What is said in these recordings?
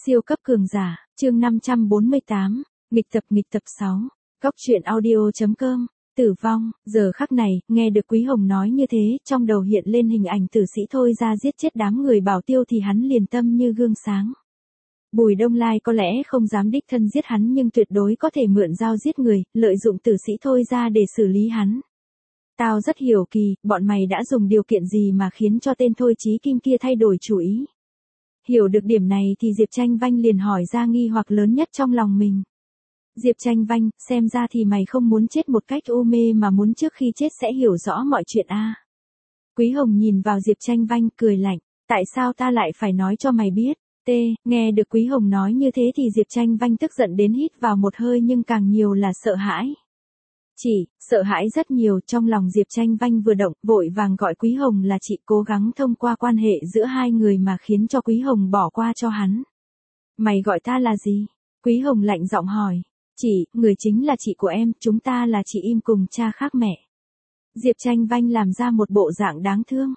Siêu cấp cường giả, chương 548, nghịch tập 6. Cóc truyện audio.com. Tử vong, giờ khắc này, nghe được Quý Hồng nói như thế, trong đầu hiện lên hình ảnh tử sĩ Thôi Ra giết chết đám người Bảo Tiêu thì hắn liền tâm như gương sáng. Bùi Đông Lai có lẽ không dám đích thân giết hắn nhưng tuyệt đối có thể mượn dao giết người, lợi dụng tử sĩ Thôi Ra để xử lý hắn. Tao rất hiểu kỳ, bọn mày đã dùng điều kiện gì mà khiến cho tên Thôi Chí Kim kia thay đổi chủ ý. Hiểu được điểm này thì Diệp Tranh Vanh liền hỏi ra nghi hoặc lớn nhất trong lòng mình. Diệp Tranh Vanh, xem ra thì mày không muốn chết một cách u mê mà muốn trước khi chết sẽ hiểu rõ mọi chuyện a. Quý Hồng nhìn vào Diệp Tranh Vanh cười lạnh, tại sao ta lại phải nói cho mày biết? Nghe được Quý Hồng nói như thế thì Diệp Tranh Vanh tức giận đến hít vào một hơi nhưng càng nhiều là sợ hãi. Sợ hãi rất nhiều, trong lòng Diệp Tranh Vanh vừa động, vội vàng gọi Quý Hồng là chị, cố gắng thông qua quan hệ giữa hai người mà khiến cho Quý Hồng bỏ qua cho hắn. Mày gọi ta là gì? Quý Hồng lạnh giọng hỏi. Chị, người chính là chị của em, chúng ta là chị im cùng cha khác mẹ. Diệp Tranh Vanh làm ra một bộ dạng đáng thương.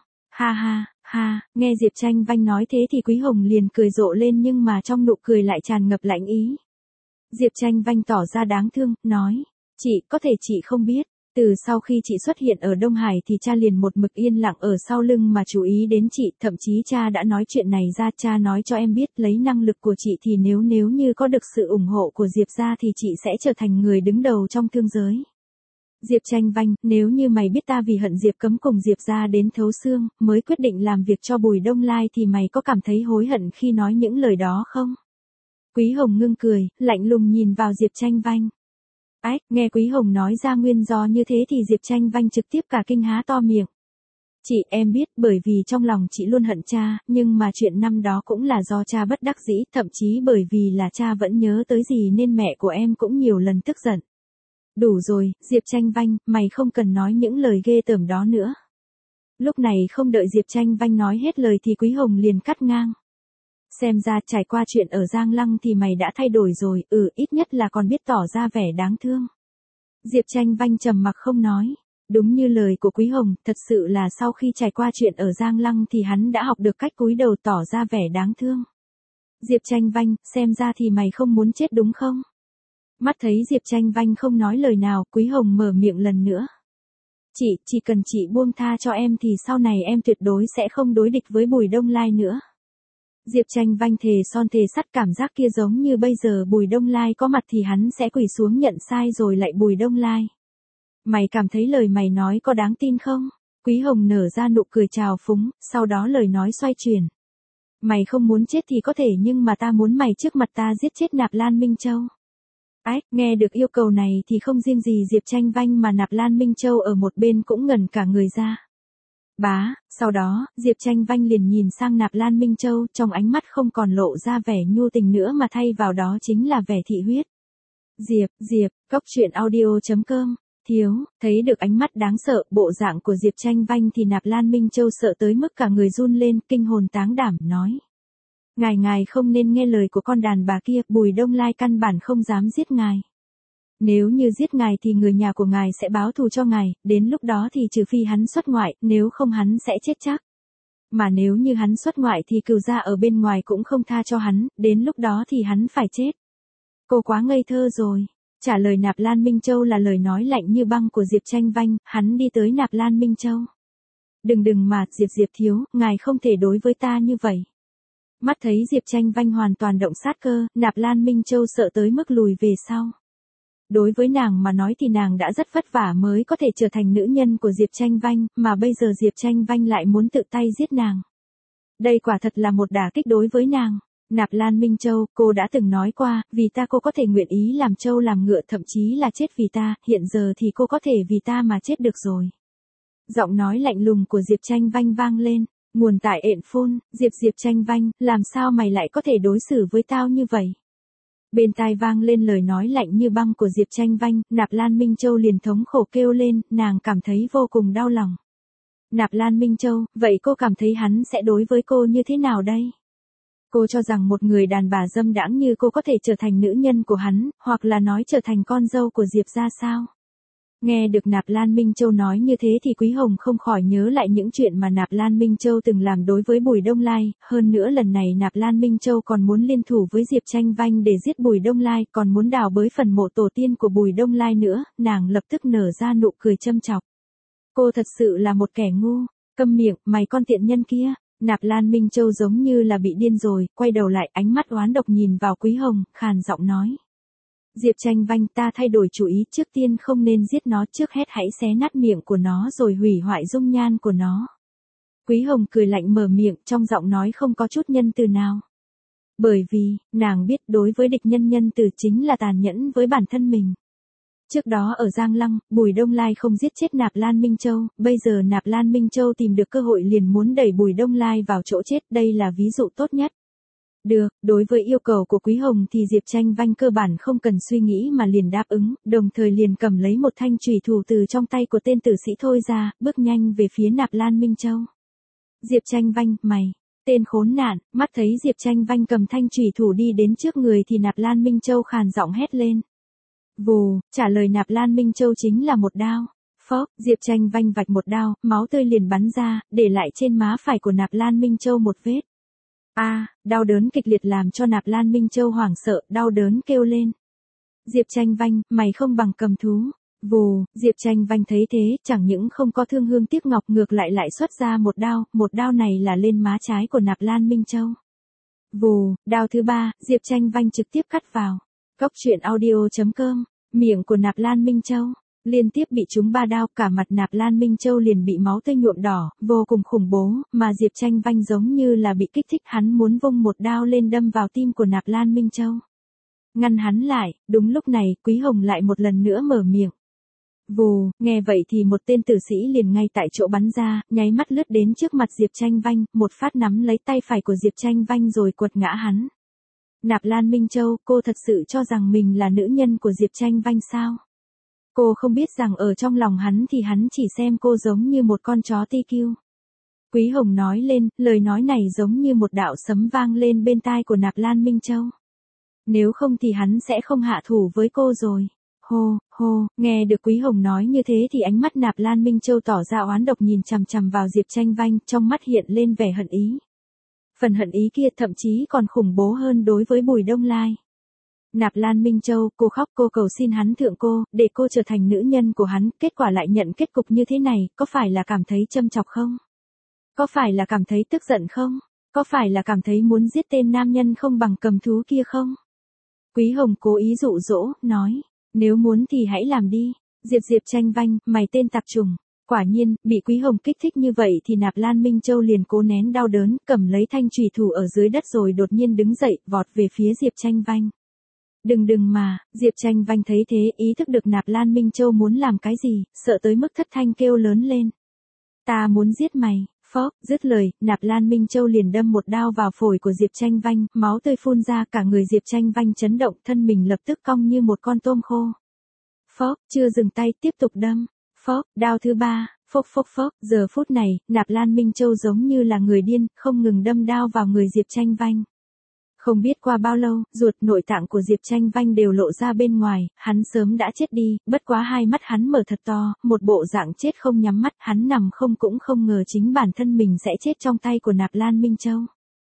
Ha, nghe Diệp Tranh Vanh nói thế thì Quý Hồng liền cười rộ lên nhưng mà trong nụ cười lại tràn ngập lạnh ý. Diệp Tranh Vanh tỏ ra đáng thương, nói. Chị, có thể chị không biết, từ sau khi chị xuất hiện ở Đông Hải thì cha liền một mực yên lặng ở sau lưng mà chú ý đến chị, thậm chí cha đã nói chuyện này ra, cha nói cho em biết lấy năng lực của chị thì nếu như có được sự ủng hộ của Diệp gia thì chị sẽ trở thành người đứng đầu trong thương giới. Diệp Tranh Vanh, nếu như mày biết ta vì hận Diệp Cấm cùng Diệp gia đến thấu xương, mới quyết định làm việc cho Bùi Đông Lai thì mày có cảm thấy hối hận khi nói những lời đó không? Quý Hồng ngưng cười, lạnh lùng nhìn vào Diệp Tranh Vanh. Nghe Quý Hồng nói ra nguyên do như thế thì Diệp Tranh Vanh trực tiếp cả kinh há to miệng. Chị, em biết, bởi vì trong lòng chị luôn hận cha, nhưng mà chuyện năm đó cũng là do cha bất đắc dĩ, thậm chí bởi vì là cha vẫn nhớ tới gì nên mẹ của em cũng nhiều lần tức giận. Đủ rồi, Diệp Tranh Vanh, mày không cần nói những lời ghê tởm đó nữa. Lúc này không đợi Diệp Tranh Vanh nói hết lời thì Quý Hồng liền cắt ngang. Xem ra trải qua chuyện ở Giang Lăng thì mày đã thay đổi rồi, ít nhất là còn biết tỏ ra vẻ đáng thương. Diệp Tranh Vanh trầm mặc không nói. Đúng như lời của Quý Hồng, thật sự là sau khi trải qua chuyện ở Giang Lăng thì hắn đã học được cách cúi đầu tỏ ra vẻ đáng thương. Diệp Tranh Vanh, xem ra thì mày không muốn chết đúng không? Mắt thấy Diệp Tranh Vanh không nói lời nào, Quý Hồng mở miệng lần nữa. Chị, chỉ cần chị buông tha cho em thì sau này em tuyệt đối sẽ không đối địch với Bùi Đông Lai nữa. Diệp Tranh Vanh thề son thề sắt, cảm giác kia giống như bây giờ Bùi Đông Lai có mặt thì hắn sẽ quỳ xuống nhận sai rồi lại Bùi Đông Lai. Mày cảm thấy lời mày nói có đáng tin không? Quý Hồng nở ra nụ cười trào phúng, sau đó lời nói xoay chuyển. Mày không muốn chết thì có thể nhưng mà ta muốn mày trước mặt ta giết chết Nạp Lan Minh Châu. Nghe được yêu cầu này thì không riêng gì Diệp Tranh Vanh mà Nạp Lan Minh Châu ở một bên cũng ngẩn cả người ra. Sau đó, Diệp Tranh Vanh liền nhìn sang Nạp Lan Minh Châu, trong ánh mắt không còn lộ ra vẻ nhu tình nữa mà thay vào đó chính là vẻ thị huyết. Diệp, cóc truyện audio.com. Thấy được ánh mắt đáng sợ, bộ dạng của Diệp Tranh Vanh thì Nạp Lan Minh Châu sợ tới mức cả người run lên, kinh hồn táng đảm nói. Ngài không nên nghe lời của con đàn bà kia, Bùi Đông Lai căn bản không dám giết ngài. Nếu như giết ngài thì người nhà của ngài sẽ báo thù cho ngài, đến lúc đó thì trừ phi hắn xuất ngoại, nếu không hắn sẽ chết chắc. Mà nếu như hắn xuất ngoại thì cừu gia ở bên ngoài cũng không tha cho hắn, đến lúc đó thì hắn phải chết. Cô quá ngây thơ rồi. Trả lời Nạp Lan Minh Châu là lời nói lạnh như băng của Diệp Tranh Vanh, hắn đi tới Nạp Lan Minh Châu. Đừng mà, Diệp thiếu, ngài không thể đối với ta như vậy. Mắt thấy Diệp Tranh Vanh hoàn toàn động sát cơ, Nạp Lan Minh Châu sợ tới mức lùi về sau. Đối với nàng mà nói thì nàng đã rất vất vả mới có thể trở thành nữ nhân của Diệp Tranh Vanh, mà bây giờ Diệp Tranh Vanh lại muốn tự tay giết nàng. Đây quả thật là một đả kích đối với nàng. Nạp Lan Minh Châu, cô đã từng nói qua, vì ta cô có thể nguyện ý làm trâu làm ngựa, thậm chí là chết vì ta, hiện giờ thì cô có thể vì ta mà chết được rồi. Giọng nói lạnh lùng của Diệp Tranh Vanh vang lên. Nguồn tại ện phun, Diệp Tranh Vanh, làm sao mày lại có thể đối xử với tao như vậy? Bên tai vang lên lời nói lạnh như băng của Diệp Tranh Vanh, Nạp Lan Minh Châu liền thống khổ kêu lên, nàng cảm thấy vô cùng đau lòng. Nạp Lan Minh Châu, vậy cô cảm thấy hắn sẽ đối với cô như thế nào đây? Cô cho rằng một người đàn bà dâm đãng như cô có thể trở thành nữ nhân của hắn, hoặc là nói trở thành con dâu của Diệp gia sao? Nghe được Nạp Lan Minh Châu nói như thế thì Quý Hồng không khỏi nhớ lại những chuyện mà Nạp Lan Minh Châu từng làm đối với Bùi Đông Lai, hơn nữa lần này Nạp Lan Minh Châu còn muốn liên thủ với Diệp Tranh Vanh để giết Bùi Đông Lai, còn muốn đào bới phần mộ tổ tiên của Bùi Đông Lai nữa, nàng lập tức nở ra nụ cười châm chọc. Cô thật sự là một kẻ ngu, câm miệng, mày con tiện nhân kia. Nạp Lan Minh Châu giống như là bị điên rồi, quay đầu lại ánh mắt oán độc nhìn vào Quý Hồng, khàn giọng nói. Diệp Tranh Vanh, ta thay đổi chủ ý, trước tiên không nên giết nó, trước hết hãy xé nát miệng của nó rồi hủy hoại dung nhan của nó. Quý Hồng cười lạnh mở miệng, trong giọng nói không có chút nhân từ nào. Bởi vì, nàng biết đối với địch nhân nhân từ chính là tàn nhẫn với bản thân mình. Trước đó ở Giang Lăng, Bùi Đông Lai không giết chết Nạp Lan Minh Châu, bây giờ Nạp Lan Minh Châu tìm được cơ hội liền muốn đẩy Bùi Đông Lai vào chỗ chết, đây là ví dụ tốt nhất. Được, đối với yêu cầu của Quý Hồng thì Diệp Tranh Vanh cơ bản không cần suy nghĩ mà liền đáp ứng, đồng thời liền cầm lấy một thanh chùy thủ từ trong tay của tên tử sĩ Thôi ra, bước nhanh về phía Nạp Lan Minh Châu. Diệp Tranh Vanh, mày, tên khốn nạn, mắt thấy Diệp Tranh Vanh cầm thanh chùy thủ đi đến trước người thì Nạp Lan Minh Châu khàn giọng hét lên. Vù, trả lời Nạp Lan Minh Châu chính là một đao. Phốc, Diệp Tranh Vanh vạch một đao, máu tươi liền bắn ra, để lại trên má phải của Nạp Lan Minh Châu một vết. Đau đớn kịch liệt làm cho Nạp Lan Minh Châu hoảng sợ, đau đớn kêu lên. Diệp Tranh Vanh, mày không bằng cầm thú. Vù, Diệp Tranh Vanh thấy thế, chẳng những không có thương hương tiếc ngọc ngược lại xuất ra một đao này là lên má trái của Nạp Lan Minh Châu. Vù, đao thứ ba, Diệp Tranh Vanh trực tiếp cắt vào. Cóc truyện audio.com, miệng của Nạp Lan Minh Châu, liên tiếp bị trúng 3 đao, cả mặt Nạp Lan Minh Châu liền bị máu tươi nhuộm đỏ, vô cùng khủng bố, mà Diệp Tranh Vanh giống như là bị kích thích, hắn muốn vung một đao lên đâm vào tim của Nạp Lan Minh Châu. Ngăn hắn lại, đúng lúc này, Quý Hồng lại một lần nữa mở miệng. Vù, nghe vậy thì một tên tử sĩ liền ngay tại chỗ bắn ra, nháy mắt lướt đến trước mặt Diệp Tranh Vanh, một phát nắm lấy tay phải của Diệp Tranh Vanh rồi quật ngã hắn. Nạp Lan Minh Châu, cô thật sự cho rằng mình là nữ nhân của Diệp Tranh Vanh sao? Cô không biết rằng ở trong lòng hắn thì hắn chỉ xem cô giống như một con chó TQ. Quý Hồng nói lên, lời nói này giống như một đạo sấm vang lên bên tai của Nạp Lan Minh Châu. Nếu không thì hắn sẽ không hạ thủ với cô rồi. Hô, nghe được Quý Hồng nói như thế thì ánh mắt Nạp Lan Minh Châu tỏ ra oán độc nhìn chằm chằm vào Diệp Tranh Vanh, trong mắt hiện lên vẻ hận ý. Phần hận ý kia thậm chí còn khủng bố hơn đối với Bùi Đông Lai. Nạp Lan Minh Châu, cô khóc, cô cầu xin hắn thượng cô, để cô trở thành nữ nhân của hắn, kết quả lại nhận kết cục như thế này, có phải là cảm thấy châm chọc không? Có phải là cảm thấy tức giận không? Có phải là cảm thấy muốn giết tên nam nhân không bằng cầm thú kia không? Quý Hồng cố ý dụ dỗ, nói, nếu muốn thì hãy làm đi. Diệp Tranh Vanh, mày tên tạp trùng. Quả nhiên, bị Quý Hồng kích thích như vậy thì Nạp Lan Minh Châu liền cố nén đau đớn, cầm lấy thanh chùy thủ ở dưới đất rồi đột nhiên đứng dậy, vọt về phía Diệp Tranh Vanh. Đừng mà, Diệp Tranh Vanh thấy thế, ý thức được Nạp Lan Minh Châu muốn làm cái gì, sợ tới mức thất thanh kêu lớn lên. Ta muốn giết mày. Phốc, dứt lời, Nạp Lan Minh Châu liền đâm một đao vào phổi của Diệp Tranh Vanh, máu tươi phun ra, cả người Diệp Tranh Vanh chấn động, thân mình lập tức cong như một con tôm khô. Phốc, chưa dừng tay, tiếp tục đâm. Phốc, đao thứ ba, phốc, giờ phút này, Nạp Lan Minh Châu giống như là người điên, không ngừng đâm đao vào người Diệp Tranh Vanh. Không biết qua bao lâu, ruột nội tạng của Diệp Tranh Vanh đều lộ ra bên ngoài, hắn sớm đã chết đi, bất quá hai mắt hắn mở thật to, một bộ dạng chết không nhắm mắt, hắn nằm không cũng không ngờ chính bản thân mình sẽ chết trong tay của Nạp Lan Minh Châu.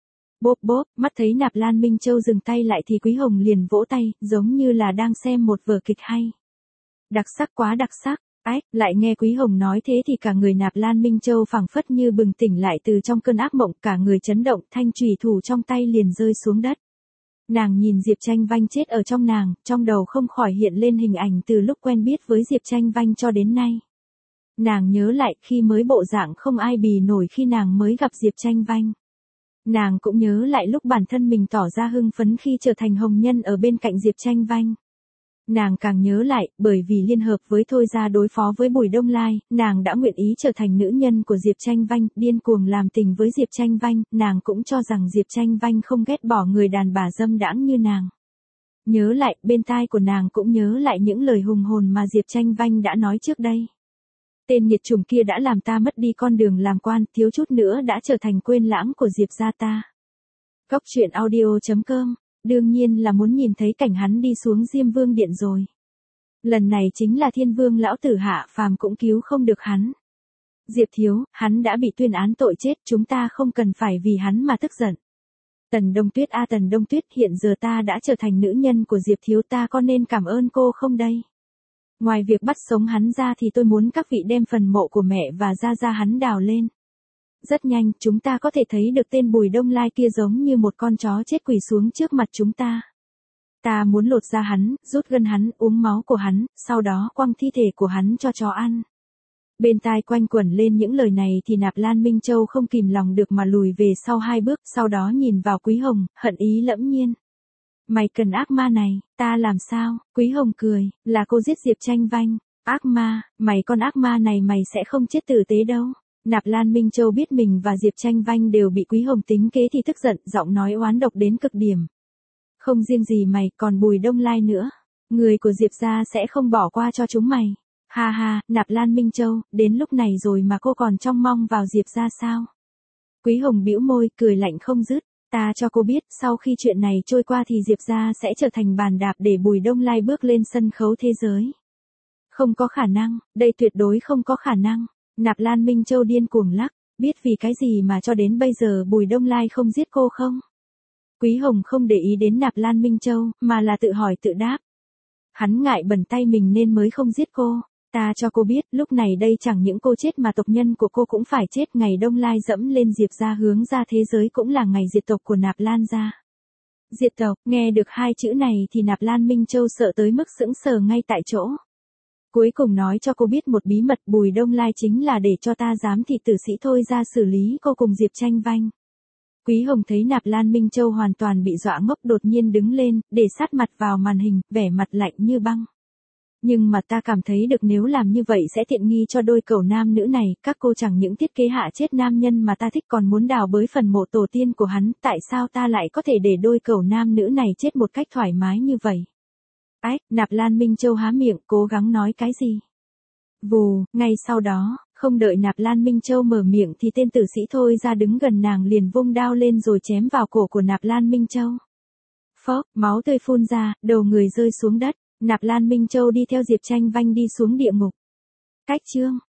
Bốp, mắt thấy Nạp Lan Minh Châu dừng tay lại thì Quý Hồng liền vỗ tay, giống như là đang xem một vở kịch hay. Đặc sắc quá đặc sắc. Lại nghe Quý Hồng nói thế thì cả người Nạp Lan Minh Châu phảng phất như bừng tỉnh lại từ trong cơn ác mộng, cả người chấn động, thanh chùy thủ trong tay liền rơi xuống đất. Nàng nhìn Diệp Tranh Vanh chết ở trong nàng, trong đầu không khỏi hiện lên hình ảnh từ lúc quen biết với Diệp Tranh Vanh cho đến nay. Nàng nhớ lại khi mới bộ dạng không ai bì nổi khi nàng mới gặp Diệp Tranh Vanh. Nàng cũng nhớ lại lúc bản thân mình tỏ ra hưng phấn khi trở thành hồng nhân ở bên cạnh Diệp Tranh Vanh. Nàng càng nhớ lại, bởi vì liên hợp với Thôi ra đối phó với Bùi Đông Lai, nàng đã nguyện ý trở thành nữ nhân của Diệp Tranh Vanh, điên cuồng làm tình với Diệp Tranh Vanh, nàng cũng cho rằng Diệp Tranh Vanh không ghét bỏ người đàn bà dâm đãng như nàng. Nhớ lại, bên tai của nàng cũng nhớ lại những lời hùng hồn mà Diệp Tranh Vanh đã nói trước đây. Tên nghiệt chủng kia đã làm ta mất đi con đường làm quan, thiếu chút nữa đã trở thành quên lãng của Diệp gia ta. Cóc truyện audio.com, đương nhiên là muốn nhìn thấy cảnh hắn đi xuống Diêm Vương Điện rồi. Lần này chính là Thiên Vương lão tử hạ phàm cũng cứu không được hắn. Diệp Thiếu, hắn đã bị tuyên án tội chết, chúng ta không cần phải vì hắn mà tức giận. Tần Đông Tuyết Tần Đông Tuyết, hiện giờ ta đã trở thành nữ nhân của Diệp Thiếu, ta có nên cảm ơn cô không đây? Ngoài việc bắt sống hắn ra thì tôi muốn các vị đem phần mộ của mẹ và gia hắn đào lên. Rất nhanh, chúng ta có thể thấy được tên Bùi Đông Lai kia giống như một con chó chết quỳ xuống trước mặt chúng ta. Ta muốn lột da hắn, rút gân hắn, uống máu của hắn, sau đó quăng thi thể của hắn cho chó ăn. Bên tai quanh quẩn lên những lời này thì Nạp Lan Minh Châu không kìm lòng được mà lùi về sau 2 bước, sau đó nhìn vào Quý Hồng, hận ý lẫm nhiên. Mày cần ác ma này, ta làm sao? Quý Hồng cười, là cô giết Diệp Tranh Vanh. Ác ma, mày con ác ma này mày sẽ không chết tử tế đâu. Nạp Lan Minh Châu biết mình và Diệp Tranh Vanh đều bị Quý Hồng tính kế thì tức giận, giọng nói oán độc đến cực điểm. Không riêng gì mày, còn Bùi Đông Lai nữa. Người của Diệp gia sẽ không bỏ qua cho chúng mày. Ha ha, Nạp Lan Minh Châu, đến lúc này rồi mà cô còn trông mong vào Diệp gia sao? Quý Hồng bĩu môi, cười lạnh không dứt. Ta cho cô biết, sau khi chuyện này trôi qua thì Diệp gia sẽ trở thành bàn đạp để Bùi Đông Lai bước lên sân khấu thế giới. Không có khả năng, đây tuyệt đối không có khả năng. Nạp Lan Minh Châu điên cuồng lắc, biết vì cái gì mà cho đến bây giờ Bùi Đông Lai không giết cô không? Quý Hồng không để ý đến Nạp Lan Minh Châu, mà là tự hỏi tự đáp. Hắn ngại bẩn tay mình nên mới không giết cô. Ta cho cô biết, lúc này đây chẳng những cô chết mà tộc nhân của cô cũng phải chết. Ngày Đông Lai dẫm lên Diệp gia hướng ra thế giới cũng là ngày diệt tộc của Nạp Lan gia. Diệt tộc, nghe được 2 chữ này thì Nạp Lan Minh Châu sợ tới mức sững sờ ngay tại chỗ. Cuối cùng nói cho cô biết một bí mật, Bùi Đông Lai chính là để cho ta giám thị tử sĩ Thôi ra xử lý cô cùng Diệp Tranh Vanh. Quý Hồng thấy Nạp Lan Minh Châu hoàn toàn bị dọa ngốc, đột nhiên đứng lên, để sát mặt vào màn hình, vẻ mặt lạnh như băng. Nhưng mà ta cảm thấy được nếu làm như vậy sẽ tiện nghi cho đôi cẩu nam nữ này, các cô chẳng những thiết kế hạ chết nam nhân mà ta thích còn muốn đào bới phần mộ tổ tiên của hắn, tại sao ta lại có thể để đôi cẩu nam nữ này chết một cách thoải mái như vậy? Ách, Nạp Lan Minh Châu há miệng, cố gắng nói cái gì? Vù, ngay sau đó, không đợi Nạp Lan Minh Châu mở miệng thì tên tử sĩ Thôi ra đứng gần nàng liền vung đao lên rồi chém vào cổ của Nạp Lan Minh Châu. Phốc, máu tươi phun ra, đầu người rơi xuống đất. Nạp Lan Minh Châu đi theo Diệp Tranh Vanh đi xuống địa ngục. Cách chương